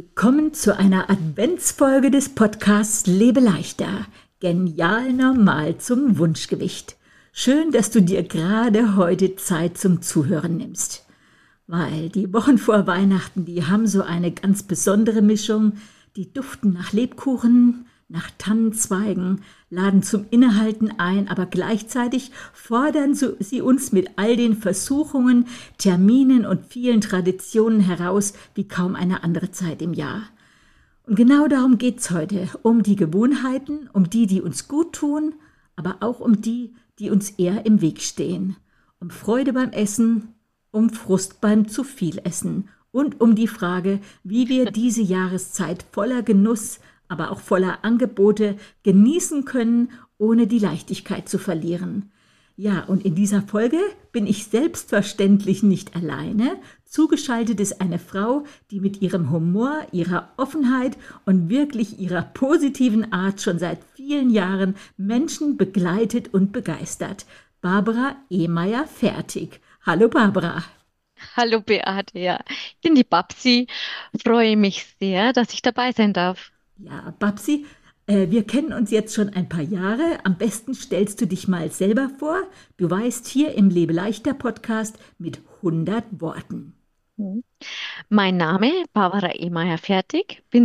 Willkommen zu einer Adventsfolge des Podcasts Lebe leichter, genial normal zum Wunschgewicht. Schön, dass du dir gerade heute Zeit zum Zuhören nimmst. Weil die Wochen vor Weihnachten, die haben so eine ganz besondere Mischung. Die duften nach Lebkuchen, nach Tannenzweigen, laden zum Innehalten ein, aber gleichzeitig fordern sie uns mit all den Versuchungen, Terminen und vielen Traditionen heraus wie kaum eine andere Zeit im Jahr. Und genau darum geht's heute, um die Gewohnheiten, um die uns gut tun, aber auch um die uns eher im Weg stehen. Um Freude beim Essen, um Frust beim zu viel Essen und um die Frage, wie wir diese Jahreszeit voller Genuss, aber auch voller Angebote genießen können, ohne die Leichtigkeit zu verlieren. Ja, und in dieser Folge bin ich selbstverständlich nicht alleine. Zugeschaltet ist eine Frau, die mit ihrem Humor, ihrer Offenheit und wirklich ihrer positiven Art schon seit vielen Jahren Menschen begleitet und begeistert. Barbara Ehmeier-Fertig. Hallo Barbara. Hallo Beate, ja. Ich bin die Babsi. Freue mich sehr, dass ich dabei sein darf. Ja, Babsi, wir kennen uns jetzt schon ein paar Jahre. Am besten stellst du dich mal selber vor. Du weißt hier im Lebe leichter Podcast mit 100 Worten. Mhm. Mein Name Barbara Ehmeier-Fertig, bin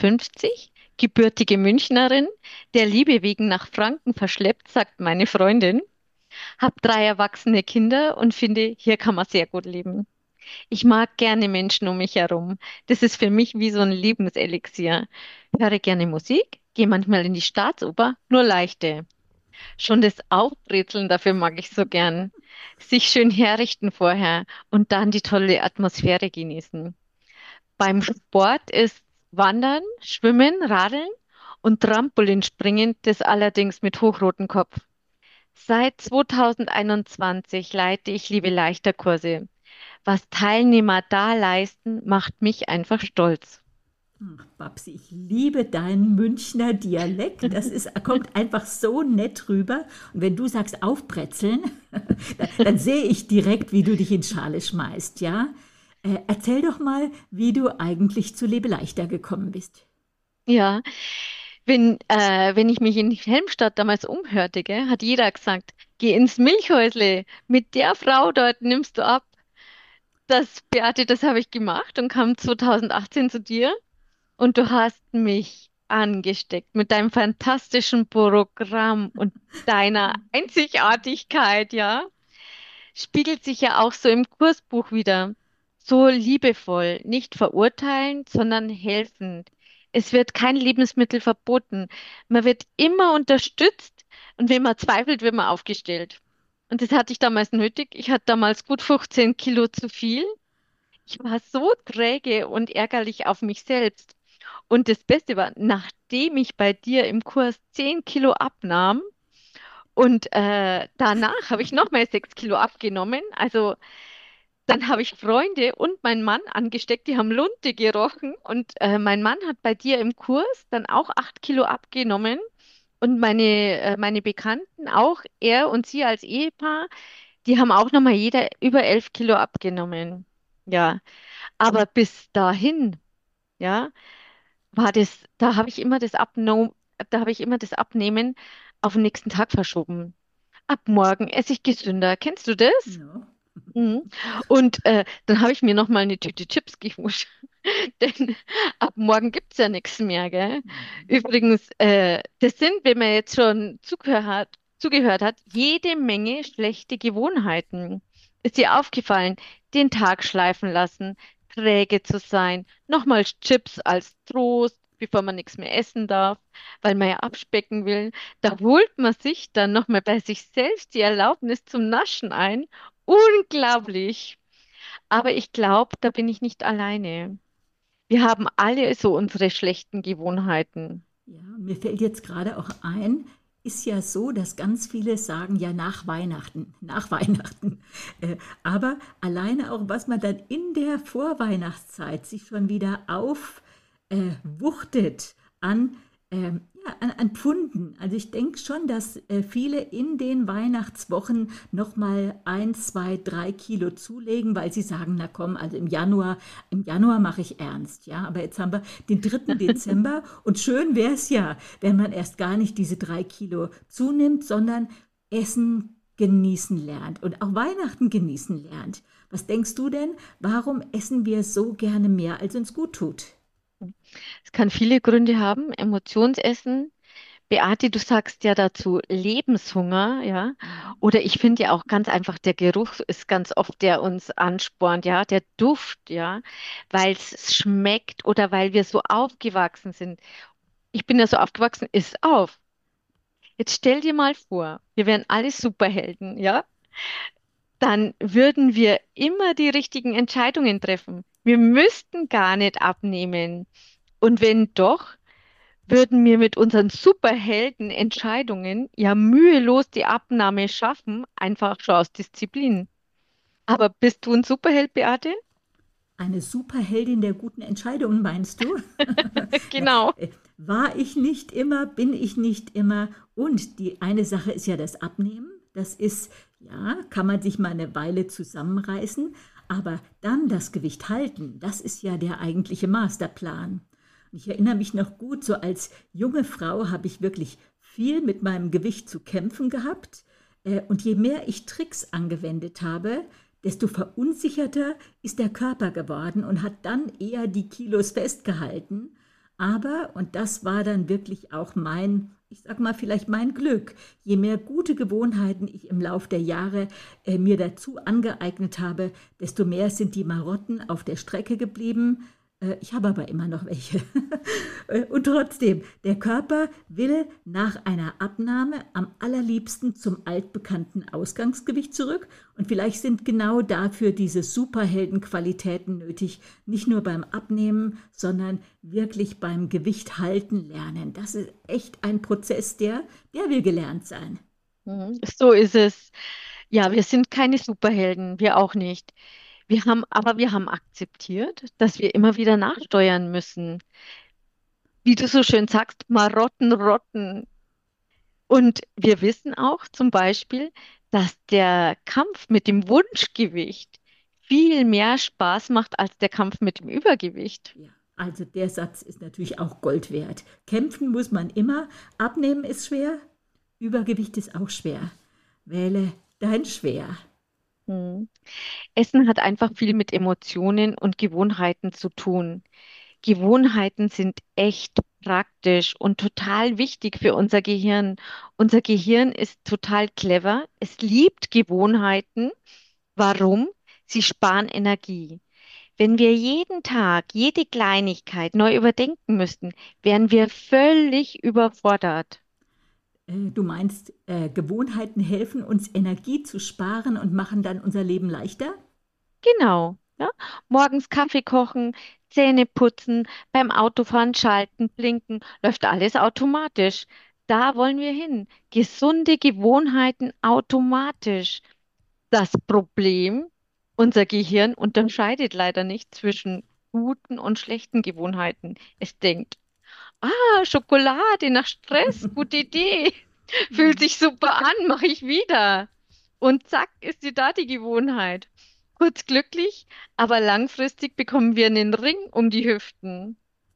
57, gebürtige Münchnerin, der Liebe wegen nach Franken verschleppt, sagt meine Freundin. Hab 3 erwachsene Kinder und finde, hier kann man sehr gut leben. Ich mag gerne Menschen um mich herum. Das ist für mich wie so ein Lebenselixier. Höre gerne Musik, gehe manchmal in die Staatsoper, nur leichte. Schon das Aufbrezeln, dafür mag ich so gern. Sich schön herrichten vorher und dann die tolle Atmosphäre genießen. Beim Sport ist Wandern, Schwimmen, Radeln und Trampolinspringen, das allerdings mit hochrotem Kopf. Seit 2021 leite ich Liebe leichter Kurse. Was Teilnehmer da leisten, macht mich einfach stolz. Ach, Babsi, ich liebe deinen Münchner Dialekt. Kommt einfach so nett rüber. Und wenn du sagst aufbrezeln, dann sehe ich direkt, wie du dich in Schale schmeißt, ja? Erzähl doch mal, wie du eigentlich zu Lebe leichter gekommen bist. Ja, wenn ich mich in Helmstadt damals umhörte, gell, hat jeder gesagt, geh ins Milchhäusle, mit der Frau dort nimmst du ab. Beate, das habe ich gemacht und kam 2018 zu dir und du hast mich angesteckt mit deinem fantastischen Programm und deiner Einzigartigkeit, ja. Spiegelt sich ja auch so im Kursbuch wieder. So liebevoll, nicht verurteilend, sondern helfend. Es wird kein Lebensmittel verboten. Man wird immer unterstützt und wenn man zweifelt, wird man aufgestellt. Und das hatte ich damals nötig. Ich hatte damals gut 15 Kilo zu viel. Ich war so träge und ärgerlich auf mich selbst. Und das Beste war, nachdem ich bei dir im Kurs 10 Kilo abnahm, und danach habe ich nochmal 6 Kilo abgenommen. Also dann habe ich Freunde und meinen Mann angesteckt, die haben Lunte gerochen. Und mein Mann hat bei dir im Kurs dann auch 8 Kilo abgenommen. Und meine Bekannten auch, er und sie als Ehepaar, die haben auch nochmal jeder über 11 Kilo abgenommen. Ja, aber bis dahin, ja, da habe ich immer da habe ich immer das Abnehmen auf den nächsten Tag verschoben. Ab morgen esse ich gesünder. Kennst du das? Ja. Mhm. Und dann habe ich mir noch mal eine Tüte Chips geholt. Denn ab morgen gibt es ja nichts mehr, gell? Übrigens, das sind, wenn man jetzt schon zugehört hat, jede Menge schlechte Gewohnheiten. Ist dir aufgefallen, den Tag schleifen lassen, träge zu sein, nochmals Chips als Trost, bevor man nichts mehr essen darf, weil man ja abspecken will. Da holt man sich dann nochmal bei sich selbst die Erlaubnis zum Naschen ein. Unglaublich. Aber ich glaube, da bin ich nicht alleine. Wir haben alle so unsere schlechten Gewohnheiten. Ja, mir fällt jetzt gerade auch ein, ist ja so, dass ganz viele sagen, ja, nach Weihnachten. Aber alleine auch, was man dann in der Vorweihnachtszeit sich schon wieder aufwuchtet wuchtet an Ja, an Pfunden. Also ich denke schon, dass viele in den Weihnachtswochen noch mal 1, 2, 3 Kilo zulegen, weil sie sagen, na komm, also im Januar mache ich ernst, ja. Aber jetzt haben wir den 3. Dezember und schön wäre es ja, wenn man erst gar nicht diese 3 Kilo zunimmt, sondern Essen genießen lernt und auch Weihnachten genießen lernt. Was denkst du denn, warum essen wir so gerne mehr, als uns gut tut? Es kann viele Gründe haben. Emotionsessen. Beate, du sagst ja dazu Lebenshunger, ja. Mhm. Oder ich finde ja auch ganz einfach, der Geruch ist ganz oft, der uns anspornt, ja. Der Duft, ja. Weil es schmeckt oder weil wir so aufgewachsen sind. Ich bin ja so aufgewachsen, iss auf. Jetzt stell dir mal vor, wir wären alle Superhelden, ja? Dann würden wir immer die richtigen Entscheidungen treffen. Wir müssten gar nicht abnehmen. Und wenn doch, würden wir mit unseren Superhelden-Entscheidungen ja mühelos die Abnahme schaffen, einfach schon aus Disziplin. Aber bist du ein Superheld, Beate? Eine Superheldin der guten Entscheidungen, meinst du? Na, Genau. war ich nicht immer, bin ich nicht immer. Und die eine Sache ist ja das Abnehmen. Das ist, ja, kann man sich mal eine Weile zusammenreißen. Aber dann das Gewicht halten, das ist ja der eigentliche Masterplan. Und ich erinnere mich noch gut, so als junge Frau habe ich wirklich viel mit meinem Gewicht zu kämpfen gehabt. Und je mehr ich Tricks angewendet habe, desto verunsicherter ist der Körper geworden und hat dann eher die Kilos festgehalten. Aber, und das war dann wirklich auch mein, ich sag mal vielleicht mein Glück, je mehr gute Gewohnheiten ich im Lauf der Jahre mir dazu angeeignet habe, desto mehr sind die Marotten auf der Strecke geblieben. Ich habe aber immer noch welche. Und trotzdem, der Körper will nach einer Abnahme am allerliebsten zum altbekannten Ausgangsgewicht zurück. Und vielleicht sind genau dafür diese Superheldenqualitäten nötig, nicht nur beim Abnehmen, sondern wirklich beim Gewicht halten lernen. Das ist echt ein Prozess, der will gelernt sein. So ist es. Ja, wir sind keine Superhelden, wir auch nicht. Wir haben akzeptiert, dass wir immer wieder nachsteuern müssen. Wie du so schön sagst, Marotten rotten. Und wir wissen auch zum Beispiel, dass der Kampf mit dem Wunschgewicht viel mehr Spaß macht als der Kampf mit dem Übergewicht. Ja, also der Satz ist natürlich auch Gold wert. Kämpfen muss man immer, abnehmen ist schwer, Übergewicht ist auch schwer. Wähle dein Schwer. Hm. Essen hat einfach viel mit Emotionen und Gewohnheiten zu tun. Gewohnheiten sind echt praktisch und total wichtig für unser Gehirn. Unser Gehirn ist total clever. Es liebt Gewohnheiten. Warum? Sie sparen Energie. Wenn wir jeden Tag, jede Kleinigkeit neu überdenken müssten, wären wir völlig überfordert. Du meinst, Gewohnheiten helfen uns Energie zu sparen und machen dann unser Leben leichter? Genau. Ja? Morgens Kaffee kochen, Zähne putzen, beim Autofahren schalten, blinken, läuft alles automatisch. Da wollen wir hin. Gesunde Gewohnheiten automatisch. Das Problem, unser Gehirn unterscheidet leider nicht zwischen guten und schlechten Gewohnheiten. Es denkt, Schokolade nach Stress, gute Idee. Fühlt sich super an, mache ich wieder. Und zack, ist sie da die Gewohnheit. Kurz glücklich, aber langfristig bekommen wir einen Ring um die Hüften.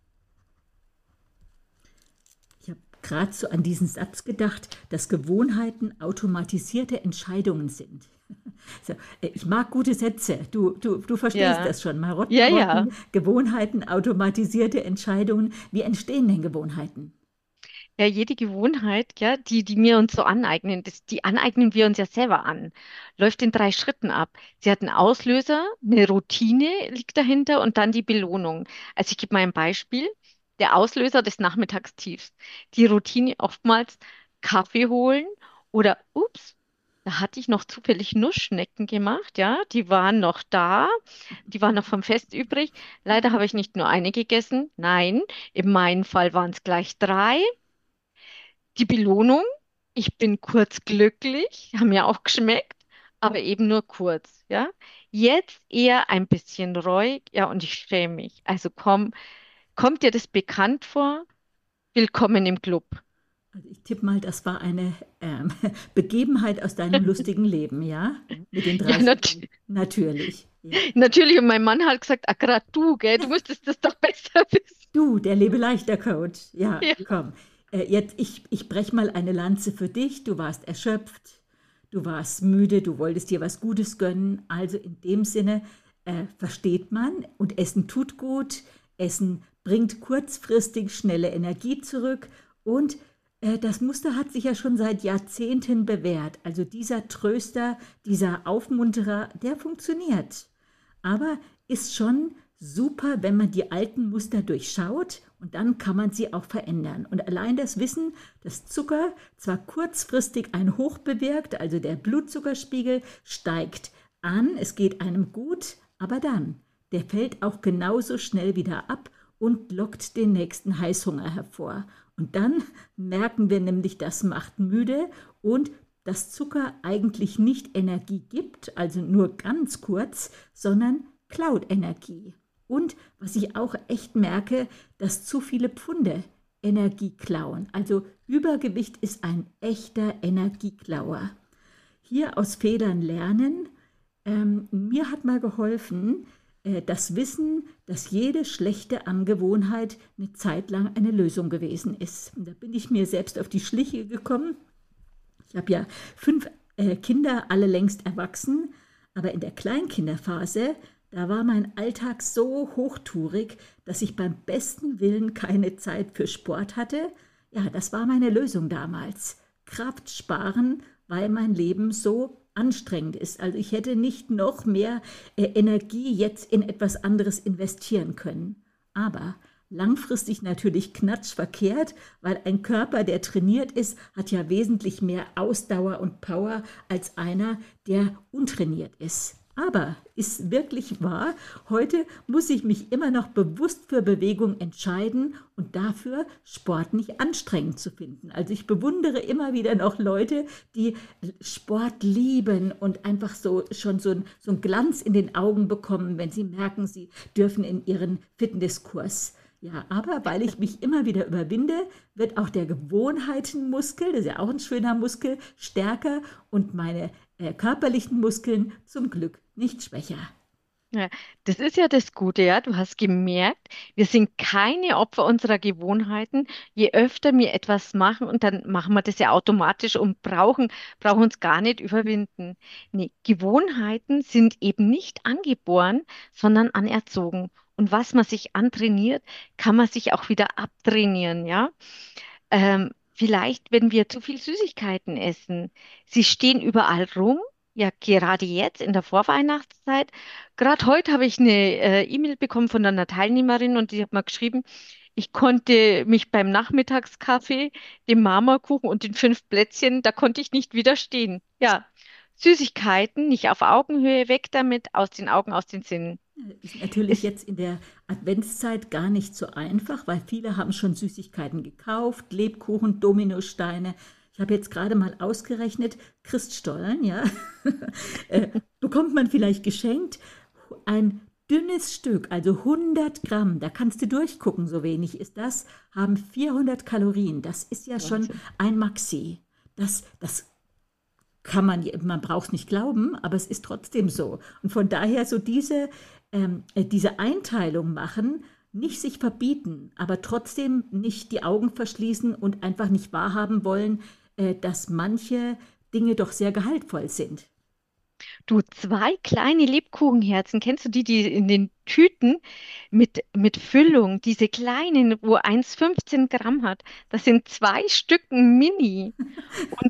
Ich habe gerade so an diesen Satz gedacht, dass Gewohnheiten automatisierte Entscheidungen sind. So, ich mag gute Sätze. Du verstehst Ja, das schon. Marotten, ja, ja. Rotten, Gewohnheiten, automatisierte Entscheidungen. Wie entstehen denn Gewohnheiten? Ja, jede Gewohnheit, ja, die wir uns so aneignen, die aneignen wir uns ja selber an. Läuft in 3 Schritten ab. Sie hat einen Auslöser, eine Routine liegt dahinter und dann die Belohnung. Also ich gebe mal ein Beispiel. Der Auslöser des Nachmittagstiefs. Die Routine oftmals Kaffee holen oder, ups, da hatte ich noch zufällig Nussschnecken gemacht, ja, die waren noch da, die waren noch vom Fest übrig. Leider habe ich nicht nur eine gegessen, nein, in meinem Fall waren es gleich 3. Die Belohnung, ich bin kurz glücklich, haben mir auch geschmeckt, aber eben nur kurz, ja. Jetzt eher ein bisschen reuig, ja, und ich schäme mich. Also komm, kommt dir das bekannt vor? Willkommen im Club. Also ich tippe mal, das war eine Begebenheit aus deinem lustigen Leben, ja? Mit den Ja, 30 Natürlich, ja. natürlich. Und mein Mann hat gesagt, ah, gerade du, gell, du müsstest das doch besser wissen. Du, der Lebeleichter-Coach. Ja, Ja. komm. Jetzt, ich brech mal eine Lanze für dich. Du warst erschöpft, du warst müde, du wolltest dir was Gutes gönnen. Also in dem Sinne versteht man und Essen tut gut. Essen bringt kurzfristig schnelle Energie zurück und das Muster hat sich ja schon seit Jahrzehnten bewährt. Also dieser Tröster, dieser Aufmunterer, der funktioniert. Aber ist schon super, wenn man die alten Muster durchschaut und dann kann man sie auch verändern. Und allein das Wissen, dass Zucker zwar kurzfristig ein Hoch bewirkt, also der Blutzuckerspiegel steigt an, es geht einem gut, aber dann, der fällt auch genauso schnell wieder ab und lockt den nächsten Heißhunger hervor. Und dann merken wir nämlich, das macht müde und dass Zucker eigentlich nicht Energie gibt, also nur ganz kurz, sondern klaut Energie. Und was ich auch echt merke, dass zu viele Pfunde Energie klauen. Also Übergewicht ist ein echter Energieklauer. Hier aus Fehlern lernen. Mir hat mal geholfen, das Wissen, dass jede schlechte Angewohnheit eine Zeit lang eine Lösung gewesen ist. Und da bin ich mir selbst auf die Schliche gekommen. Ich habe ja 5 Kinder, alle längst erwachsen, aber in der Kleinkinderphase, da war mein Alltag so hochtourig, dass ich beim besten Willen keine Zeit für Sport hatte. Ja, das war meine Lösung damals. Kraft sparen, weil mein Leben so anstrengend ist. Also ich hätte nicht noch mehr Energie jetzt in etwas anderes investieren können. Aber langfristig natürlich knatschverkehrt, weil ein Körper, der trainiert ist, hat ja wesentlich mehr Ausdauer und Power als einer, der untrainiert ist. Aber ist wirklich wahr, heute muss ich mich immer noch bewusst für Bewegung entscheiden und dafür Sport nicht anstrengend zu finden. Also ich bewundere immer wieder noch Leute, die Sport lieben und einfach so schon so ein Glanz in den Augen bekommen, wenn sie merken, sie dürfen in ihren Fitnesskurs. Ja, aber weil ich mich immer wieder überwinde, wird auch der Gewohnheitenmuskel, das ist ja auch ein schöner Muskel, stärker und meine körperlichen Muskeln zum Glück nicht schwächer. Ja, das ist ja das Gute, ja. Du hast gemerkt, wir sind keine Opfer unserer Gewohnheiten. Je öfter wir etwas machen und dann machen wir das ja automatisch und brauchen uns gar nicht überwinden. Nee, Gewohnheiten sind eben nicht angeboren, sondern anerzogen. Und was man sich antrainiert, kann man sich auch wieder abtrainieren, ja. Vielleicht, wenn wir zu viel Süßigkeiten essen, sie stehen überall rum. Ja, gerade jetzt in der Vorweihnachtszeit. Gerade heute habe ich eine E-Mail bekommen von einer Teilnehmerin und die hat mir geschrieben, ich konnte mich beim Nachmittagskaffee, dem Marmorkuchen und den 5 Plätzchen, da konnte ich nicht widerstehen. Ja, Süßigkeiten, nicht auf Augenhöhe, weg damit, aus den Augen, aus den Sinnen. Ist natürlich Es, jetzt in der Adventszeit gar nicht so einfach, weil viele haben schon Süßigkeiten gekauft, Lebkuchen, Dominosteine. Ich habe jetzt gerade mal ausgerechnet, Christstollen, ja, bekommt man vielleicht geschenkt. Ein dünnes Stück, also 100 Gramm, da kannst du durchgucken, so wenig ist das, haben 400 Kalorien. Das ist ja schon Wahnsinn. ein Maxi. Das kann man braucht es nicht glauben, aber es ist trotzdem so. Und von daher so diese Einteilung machen, nicht sich verbieten, aber trotzdem nicht die Augen verschließen und einfach nicht wahrhaben wollen, dass manche Dinge doch sehr gehaltvoll sind. Du, 2 kleine Lebkuchenherzen, kennst du die, die in den Tüten mit Füllung, diese kleinen, wo 1,15 Gramm hat, das sind 2 Stücken Mini. Und,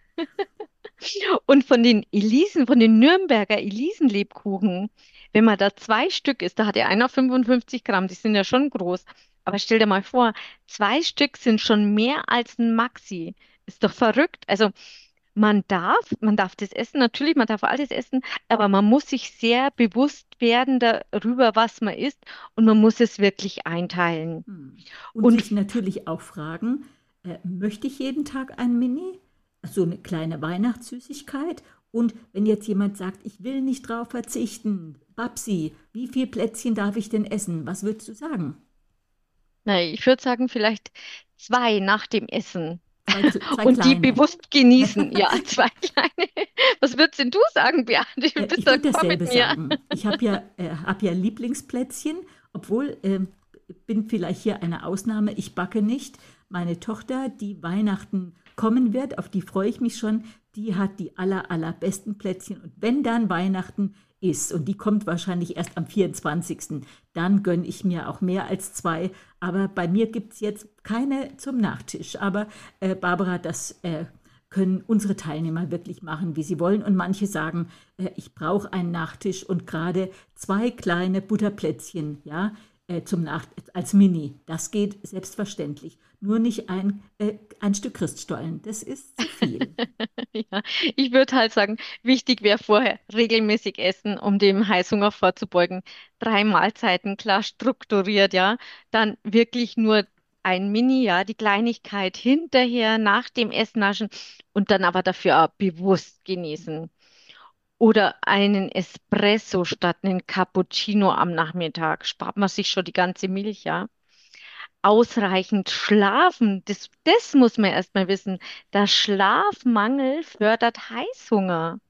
und von den Elisen, von den Nürnberger Elisenlebkuchen, wenn man da 2 Stück isst, da hat ja einer 55 Gramm, die sind ja schon groß. Aber stell dir mal vor, 2 Stück sind schon mehr als ein Maxi. Ist doch verrückt. Also man darf das essen, natürlich, man darf alles essen, aber man muss sich sehr bewusst werden darüber, was man isst und man muss es wirklich einteilen. Und Und sich natürlich auch fragen, möchte ich jeden Tag ein Mini? So eine kleine Weihnachtssüßigkeit? Und wenn jetzt jemand sagt, ich will nicht drauf verzichten, Babsi, wie viel Plätzchen darf ich denn essen? Was würdest du sagen? na, ich würde sagen, vielleicht 2 nach dem Essen. Zwei Und die kleine. bewusst genießen. Ja, zwei kleine. Was würdest denn du sagen, Beate? Du bist Ich würde d'accord mit dasselbe mir. sagen. Ich hab ja Lieblingsplätzchen, obwohl bin vielleicht hier eine Ausnahme. Ich backe nicht. Meine Tochter, die Weihnachten kommen wird, auf die freue ich mich schon, die hat die allerbesten Plätzchen. Und wenn dann Weihnachten ist, und die kommt wahrscheinlich erst am 24., dann gönne ich mir auch mehr als zwei. Aber bei mir gibt es jetzt keine zum Nachtisch. Aber Barbara, das können unsere Teilnehmer wirklich machen, wie sie wollen. Und manche sagen, ich brauche einen Nachtisch und gerade zwei kleine Butterplätzchen, ja, als Mini. Das geht selbstverständlich. Nur nicht ein Stück Christstollen. Das ist zu viel. Ja, ich würde halt sagen, wichtig wäre vorher regelmäßig essen, um dem Heißhunger vorzubeugen. Drei Mahlzeiten klar strukturiert, ja. Dann wirklich nur ein Mini, ja, die Kleinigkeit hinterher nach dem Essen naschen und dann aber dafür auch bewusst genießen. Oder einen Espresso statt einen Cappuccino am Nachmittag. Spart man sich schon die ganze Milch, ja. Ausreichend schlafen, das muss man erstmal wissen. Der Schlafmangel fördert Heißhunger.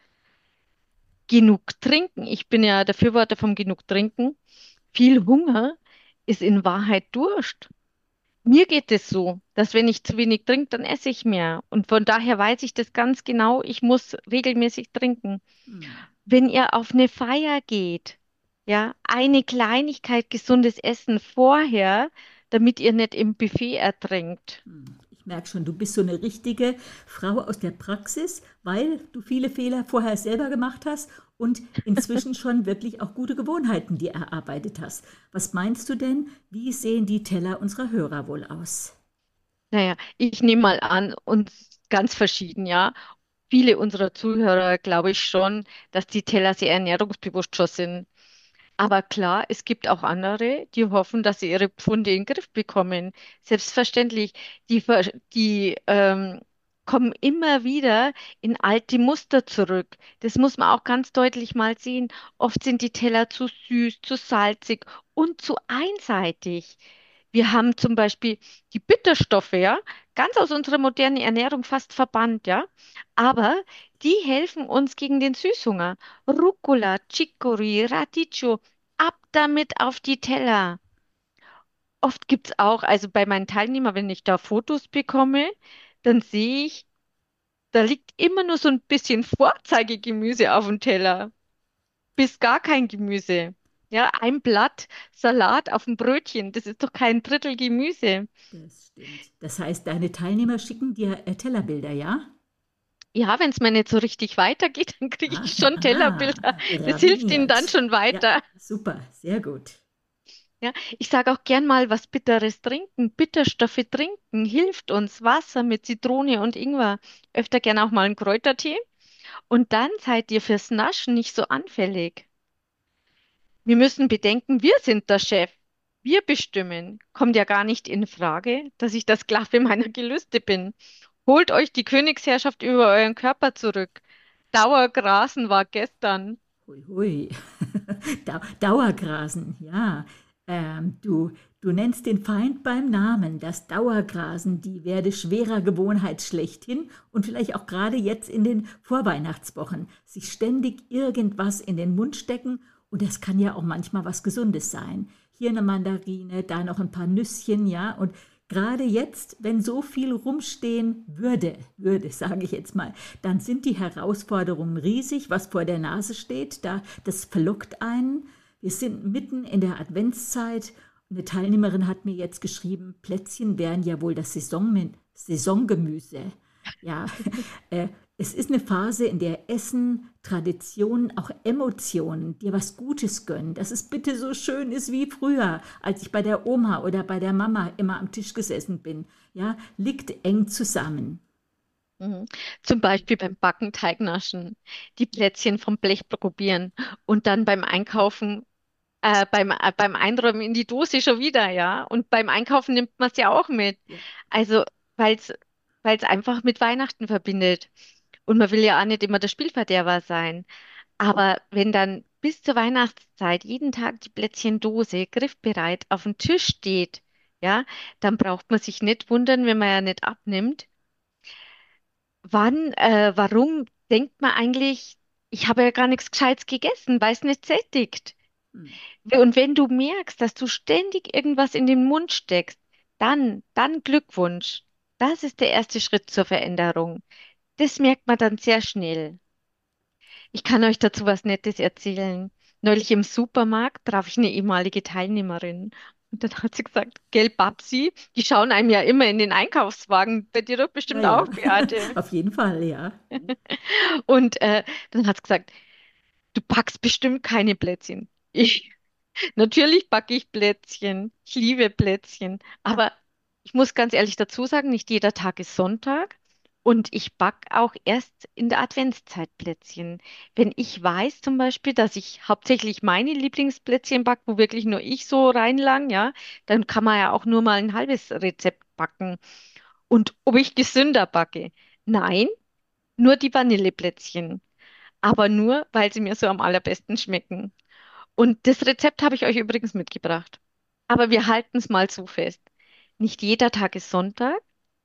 Genug trinken. Ich bin ja der Befürworter vom genug trinken. Viel Hunger ist in Wahrheit Durst. Mir geht es so, dass wenn ich zu wenig trinke, dann esse ich mehr. Und von daher weiß ich das ganz genau. Ich muss regelmäßig trinken. Hm. Wenn ihr auf eine Feier geht, ja, eine Kleinigkeit gesundes Essen vorher, damit ihr nicht im Buffet ertrinkt. Ich merke schon, du bist so eine richtige Frau aus der Praxis, weil du viele Fehler vorher selber gemacht hast und inzwischen schon wirklich auch gute Gewohnheiten dir erarbeitet hast. Was meinst du denn, wie sehen die Teller unserer Hörer wohl aus? Naja, ich nehme mal an, uns ganz verschieden, ja. Viele unserer Zuhörer glaube ich schon, dass die Teller sehr ernährungsbewusst schon sind. Aber klar, es gibt auch andere, die hoffen, dass sie ihre Pfunde in den Griff bekommen. Selbstverständlich, die kommen immer wieder in alte Muster zurück. Das muss man auch ganz deutlich mal sehen. Oft sind die Teller zu süß, zu salzig und zu einseitig. Wir haben zum Beispiel die Bitterstoffe, ja, ganz aus unserer modernen Ernährung fast verbannt, ja. Aber die helfen uns gegen den Süßhunger. Rucola, Chicorée, Radicchio, ab damit auf die Teller. Oft gibt es auch, also bei meinen Teilnehmern, wenn ich da Fotos bekomme, dann sehe ich, da liegt immer nur so ein bisschen Vorzeigegemüse auf dem Teller, bis gar kein Gemüse. Ja, ein Blatt Salat auf dem Brötchen, das ist doch kein Drittel Gemüse. Das stimmt. Das heißt, deine Teilnehmer schicken dir Tellerbilder, ja? Ja, wenn es mir nicht so richtig weitergeht, dann kriege Ah, ich schon Tellerbilder. aha, Das hilft ihnen dann raffiniert. schon Ja, weiter. super, sehr gut. Ja, ich sage auch gern mal was Bitteres trinken. Bitterstoffe trinken hilft uns. Wasser mit Zitrone und Ingwer. Öfter gern auch mal einen Kräutertee. Und dann seid ihr fürs Naschen nicht so anfällig. Wir müssen bedenken, wir sind der Chef. Wir bestimmen. Kommt ja gar nicht in Frage, dass ich das Sklave meiner Gelüste bin. Holt euch die Königsherrschaft über euren Körper zurück. Dauergrasen war gestern. Hui, hui. Dauergrasen, ja. Du nennst den Feind beim Namen, das Dauergrasen, die werde schwerer Gewohnheit schlechthin und vielleicht auch gerade jetzt in den Vorweihnachtswochen. Sich ständig irgendwas in den Mund stecken und das kann ja auch manchmal was Gesundes sein. Hier eine Mandarine, da noch ein paar Nüsschen, ja. Und gerade jetzt, wenn so viel rumstehen würde, sage ich jetzt mal, dann sind die Herausforderungen riesig, was vor der Nase steht. Das verlockt einen. Wir sind mitten in der Adventszeit. Eine Teilnehmerin hat mir jetzt geschrieben, Plätzchen wären ja wohl das Saisongemüse. Ja, es ist eine Phase, in der Essen, Traditionen, auch Emotionen dir was Gutes gönnen, dass es bitte so schön ist wie früher, als ich bei der Oma oder bei der Mama immer am Tisch gesessen bin. Ja, liegt eng zusammen. Mhm. Zum Beispiel beim Backen Teignaschen, die Plätzchen vom Blech probieren und dann beim Einkaufen, beim Einräumen in die Dose schon wieder, ja. Und beim Einkaufen nimmt man es ja auch mit. Ja. Also, weil es einfach mit Weihnachten verbindet. Und man will ja auch nicht immer der Spielverderber sein. Aber wenn dann bis zur Weihnachtszeit jeden Tag die Plätzchendose griffbereit auf dem Tisch steht, ja, dann braucht man sich nicht wundern, wenn man ja nicht abnimmt warum denkt man eigentlich, ich habe ja gar nichts Gescheites gegessen, weil es nicht sättigt? Hm. Und wenn du merkst, dass du ständig irgendwas in den Mund steckst, dann Glückwunsch. Das ist der erste Schritt zur Veränderung. Das merkt man dann sehr schnell. Ich kann euch dazu was Nettes erzählen. Neulich im Supermarkt traf ich eine ehemalige Teilnehmerin. Und dann hat sie gesagt, gell, Babsi, die schauen einem ja immer in den Einkaufswagen. Bei dir doch Ja, bestimmt ja, auch, Beate. auf jeden Fall, ja. Und dann hat sie gesagt, du backst bestimmt keine Plätzchen. Natürlich backe ich Plätzchen. Ich liebe Plätzchen. Aber ich muss ganz ehrlich dazu sagen, nicht jeder Tag ist Sonntag. Und ich backe auch erst in der Adventszeit Plätzchen. Wenn ich weiß zum Beispiel, dass ich hauptsächlich meine Lieblingsplätzchen backe, wo wirklich nur ich so reinlang, ja, dann kann man ja auch nur mal ein halbes Rezept backen. Und ob ich gesünder backe? Nein, nur die Vanilleplätzchen. Aber nur, weil sie mir so am allerbesten schmecken. Und das Rezept habe ich euch übrigens mitgebracht. Aber wir halten es mal so fest. Nicht jeder Tag ist Sonntag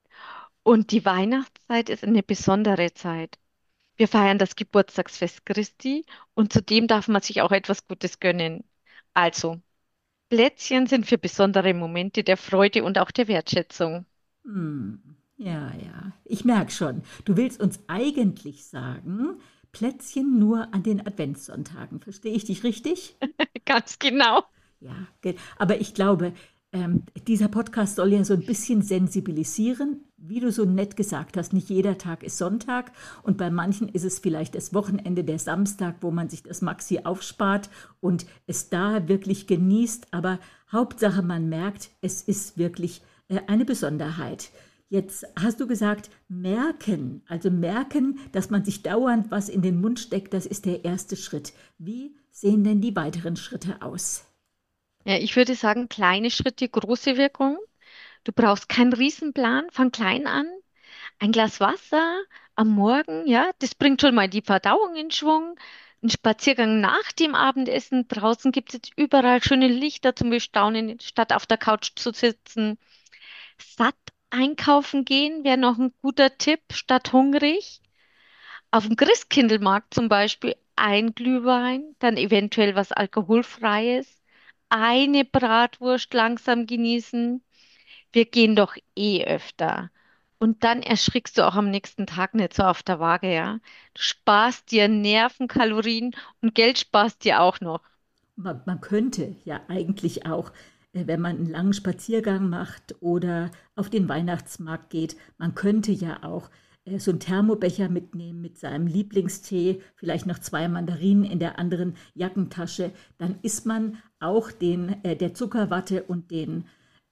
und die Weihnachtszeit ist eine besondere Zeit. Wir feiern das Geburtstagsfest Christi und zudem darf man sich auch etwas Gutes gönnen. Also, Plätzchen sind für besondere Momente der Freude und auch der Wertschätzung. Hm. Ja, ja. Ich merke schon, du willst uns eigentlich sagen, Plätzchen nur an den Adventssonntagen. Verstehe ich dich richtig? Ganz genau. Ja, aber ich glaube, dieser Podcast soll ja so ein bisschen sensibilisieren. Wie du so nett gesagt hast, nicht jeder Tag ist Sonntag und bei manchen ist es vielleicht das Wochenende, der Samstag, wo man sich das Maxi aufspart und es da wirklich genießt. Aber Hauptsache, man merkt, es ist wirklich eine Besonderheit. Jetzt hast du gesagt, merken, also merken, dass man sich dauernd was in den Mund steckt, das ist der erste Schritt. Wie sehen denn die weiteren Schritte aus? Ja, ich würde sagen, kleine Schritte, große Wirkung. Du brauchst keinen Riesenplan, fang klein an. Ein Glas Wasser am Morgen, ja, das bringt schon mal die Verdauung in Schwung. Ein Spaziergang nach dem Abendessen. Draußen gibt es jetzt überall schöne Lichter zum Bestaunen, statt auf der Couch zu sitzen. Satt einkaufen gehen wäre noch ein guter Tipp, statt hungrig. Auf dem Christkindlmarkt zum Beispiel ein Glühwein, dann eventuell was Alkoholfreies, eine Bratwurst langsam genießen. Wir gehen doch eh öfter. Und dann erschrickst du auch am nächsten Tag nicht so auf der Waage, ja. Du sparst dir Nerven, Kalorien und Geld sparst dir auch noch. Man könnte ja eigentlich auch, wenn man einen langen Spaziergang macht oder auf den Weihnachtsmarkt geht, man könnte ja auch so einen Thermobecher mitnehmen mit seinem Lieblingstee, vielleicht noch zwei Mandarinen in der anderen Jackentasche. Dann isst man auch der Zuckerwatte und den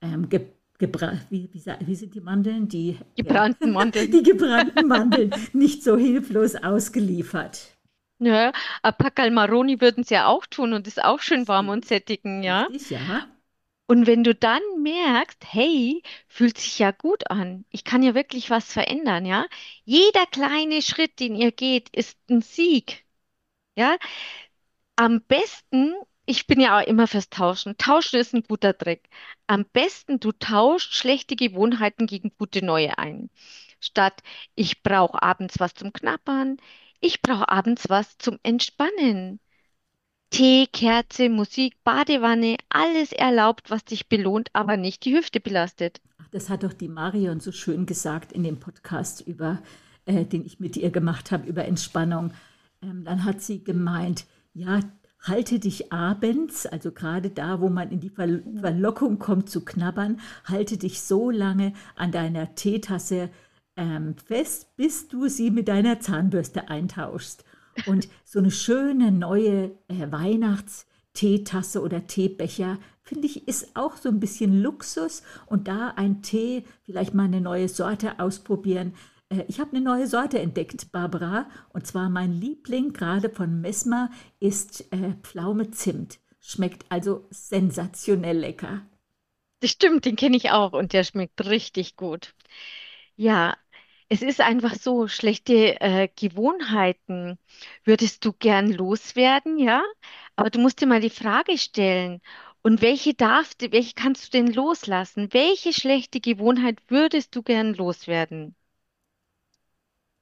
wie sind die Mandeln? Gebrannten Mandeln. Die gebrannten Mandeln nicht so hilflos ausgeliefert. Ja, ein Packerl Maroni würden sie ja auch tun und ist auch schön warm und Stimmt, sättigen, ja. richtig, ja. Und wenn du dann merkst, hey, fühlt sich ja gut an, ich kann ja wirklich was verändern, ja. Jeder kleine Schritt, den ihr geht, ist ein Sieg, ja. Am besten, ich bin ja auch immer fürs Tauschen. Tauschen ist ein guter Trick. Am besten, du tauschst schlechte Gewohnheiten gegen gute neue ein. Statt ich brauche abends was zum Knabbern, ich brauche abends was zum Entspannen. Tee, Kerze, Musik, Badewanne, alles erlaubt, was dich belohnt, aber nicht die Hüfte belastet. Ach, das hat doch die Marion so schön gesagt in dem Podcast den ich mit ihr gemacht habe, über Entspannung. Dann hat sie gemeint, ja, halte dich abends, also gerade da, wo man in die Verlockung kommt zu knabbern, halte dich so lange an deiner Teetasse fest, bis du sie mit deiner Zahnbürste eintauschst. Und so eine schöne neue Weihnachtsteetasse oder Teebecher, finde ich, ist auch so ein bisschen Luxus. Und da ein Tee, vielleicht mal eine neue Sorte ausprobieren. Ich habe eine neue Sorte entdeckt, Barbara. Und zwar mein Liebling, gerade von Messmer, ist Pflaume Zimt. Schmeckt also sensationell lecker. Das stimmt, den kenne ich auch und der schmeckt richtig gut. Ja, es ist einfach so, schlechte Gewohnheiten würdest du gern loswerden, ja? Aber du musst dir mal die Frage stellen, und welche kannst du denn loslassen? Welche schlechte Gewohnheit würdest du gern loswerden?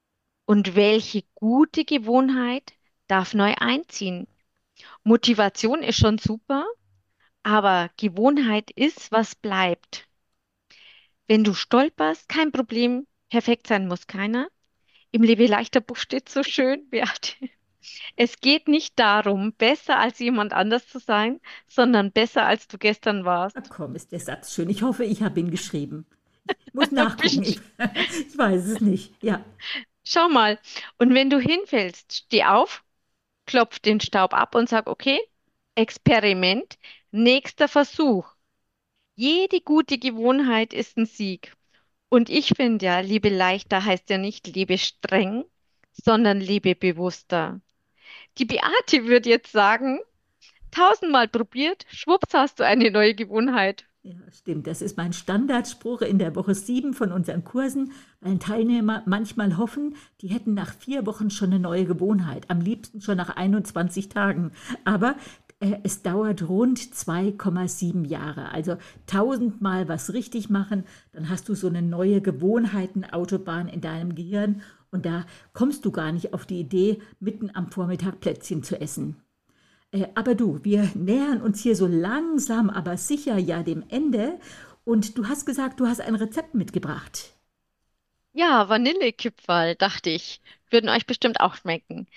Und welche gute Gewohnheit darf neu einziehen? Motivation ist schon super, aber Gewohnheit ist, was bleibt. Wenn du stolperst, kein Problem, perfekt sein muss keiner. Im Lebe leichter Buch steht so schön, Beate. Es geht nicht darum, besser als jemand anders zu sein, sondern besser als du gestern Na warst. komm, ist der Satz schön. Ich hoffe, ich habe ihn geschrieben. Ich muss nachgucken. Ich, Bist- ich weiß es nicht. Ja. Schau mal. Und wenn du hinfällst, steh auf, klopf den Staub ab und sag, okay, Experiment, nächster Versuch. Jede gute Gewohnheit ist ein Sieg. Und ich finde ja, liebe leichter heißt ja nicht lebe streng, sondern lebe bewusster. Die Beate würde jetzt sagen, tausendmal probiert, schwupps hast du eine neue Gewohnheit. Ja, stimmt. Das ist mein Standardspruch in der Woche 7 von unseren Kursen, weil Teilnehmer manchmal hoffen, die hätten nach 4 Wochen schon eine neue Gewohnheit, am liebsten schon nach 21 Tagen. Aber es dauert rund 2,7 Jahre. Also 1000-mal was richtig machen, dann hast du so eine neue Gewohnheitenautobahn in deinem Gehirn und da kommst du gar nicht auf die Idee, mitten am Vormittag Plätzchen zu essen. Aber du, wir nähern uns hier so langsam, aber sicher ja dem Ende. Und du hast gesagt, du hast ein Rezept mitgebracht. Ja, Vanillekipferl, dachte ich, würden euch bestimmt auch schmecken.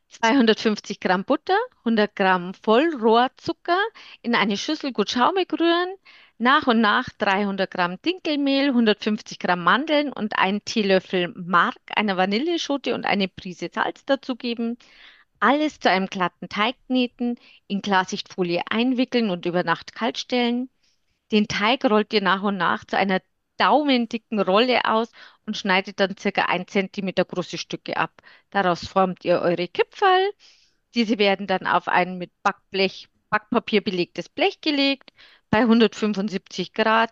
250 Gramm Butter, 100 Gramm Vollrohrzucker in eine Schüssel gut schaumig rühren, nach und nach 300 Gramm Dinkelmehl, 150 Gramm Mandeln und einen Teelöffel Mark einer Vanilleschote und eine Prise Salz dazugeben. Alles zu einem glatten Teig kneten, in Klarsichtfolie einwickeln und über Nacht kalt stellen. Den Teig rollt ihr nach und nach zu einer daumendicken Rolle aus und schneidet dann circa 1 Zentimeter große Stücke ab. Daraus formt ihr eure Kipferl. Diese werden dann auf ein mit Backpapier belegtes Blech gelegt, bei 175 Grad,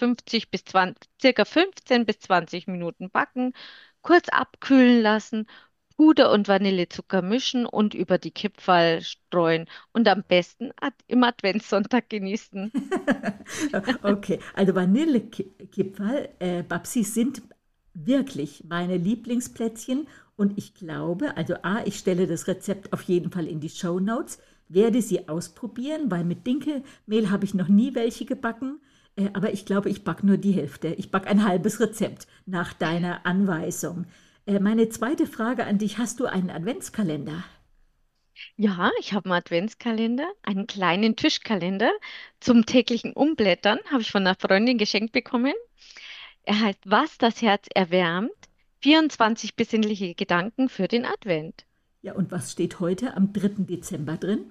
circa 15 bis 20 Minuten backen, kurz abkühlen lassen, Puder und Vanillezucker mischen und über die Kipferl streuen und am besten im Adventssonntag genießen. Okay, also Vanillekipferl, Babsi, sind wirklich meine Lieblingsplätzchen. Und ich glaube, also A, ich stelle das Rezept auf jeden Fall in die Shownotes, werde sie ausprobieren, weil mit Dinkelmehl habe ich noch nie welche gebacken. Aber ich glaube, ich backe nur die Hälfte. Ich backe ein halbes Rezept nach deiner Anweisung. Meine zweite Frage an dich, hast du einen Adventskalender? Ja, ich habe einen Adventskalender, einen kleinen Tischkalender zum täglichen Umblättern, habe ich von einer Freundin geschenkt bekommen. Er heißt Was das Herz erwärmt, 24 besinnliche Gedanken für den Advent. Ja, und was steht heute am 3. Dezember drin?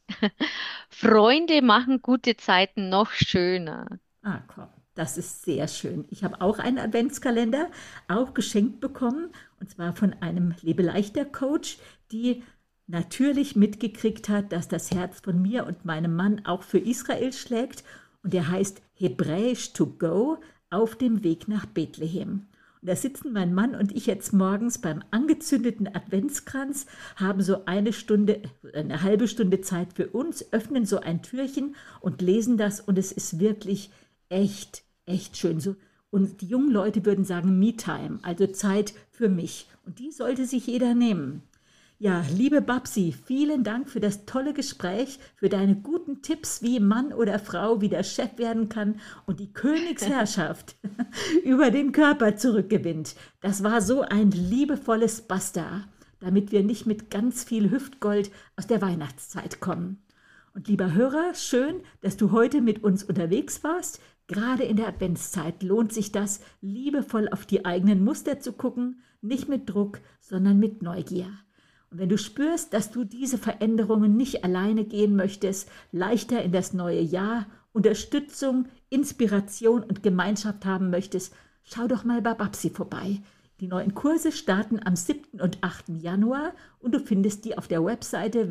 Freunde machen gute Zeiten noch schöner. Ah, komm, das ist sehr schön. Ich habe auch einen Adventskalender, auch geschenkt bekommen, und zwar von einem Lebeleichter-Coach, die natürlich mitgekriegt hat, dass das Herz von mir und meinem Mann auch für Israel schlägt. Und der heißt Hebräisch to go, auf dem Weg nach Bethlehem. Und da sitzen mein Mann und ich jetzt morgens beim angezündeten Adventskranz, haben so eine Stunde, eine halbe Stunde Zeit für uns, öffnen so ein Türchen und lesen das. Und es ist wirklich echt, echt schön. So, und die jungen Leute würden sagen Me-Time, also Zeit für mich. Und die sollte sich jeder nehmen. Ja, liebe Babsi, vielen Dank für das tolle Gespräch, für deine guten Tipps, wie Mann oder Frau wieder Chef werden kann und die Königsherrschaft über den Körper zurückgewinnt. Das war so ein liebevolles Basta, damit wir nicht mit ganz viel Hüftgold aus der Weihnachtszeit kommen. Und lieber Hörer, schön, dass du heute mit uns unterwegs warst. Gerade in der Adventszeit lohnt sich das, liebevoll auf die eigenen Muster zu gucken, nicht mit Druck, sondern mit Neugier. Und wenn du spürst, dass du diese Veränderungen nicht alleine gehen möchtest, leichter in das neue Jahr, Unterstützung, Inspiration und Gemeinschaft haben möchtest, schau doch mal bei Babsi vorbei. Die neuen Kurse starten am 7. und 8. Januar und du findest die auf der Webseite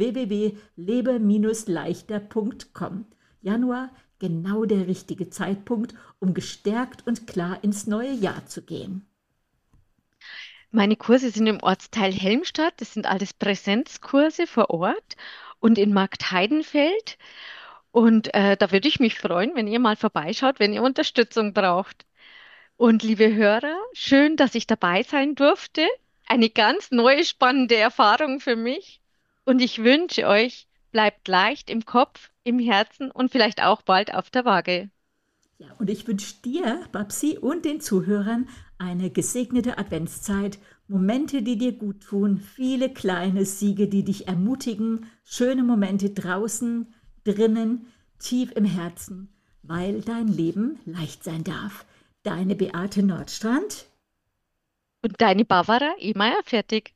www.lebe-leichter.com. Januar, genau der richtige Zeitpunkt, um gestärkt und klar ins neue Jahr zu gehen. Meine Kurse sind im Ortsteil Helmstadt. Das sind alles Präsenzkurse vor Ort und in Marktheidenfeld. Und da würde ich mich freuen, wenn ihr mal vorbeischaut, wenn ihr Unterstützung braucht. Und liebe Hörer, schön, dass ich dabei sein durfte. eine ganz neue, spannende Erfahrung für mich. Und ich wünsche euch, bleibt leicht im Kopf, im Herzen und vielleicht auch bald auf der Waage. Ja, und ich wünsche dir, Babsi, und den Zuhörern eine gesegnete Adventszeit, Momente, die dir gut tun, viele kleine Siege, die dich ermutigen, schöne Momente draußen, drinnen, tief im Herzen, weil dein Leben leicht sein darf. Deine Beate Nordstrand. Und deine Barbara Ehmeier fertig.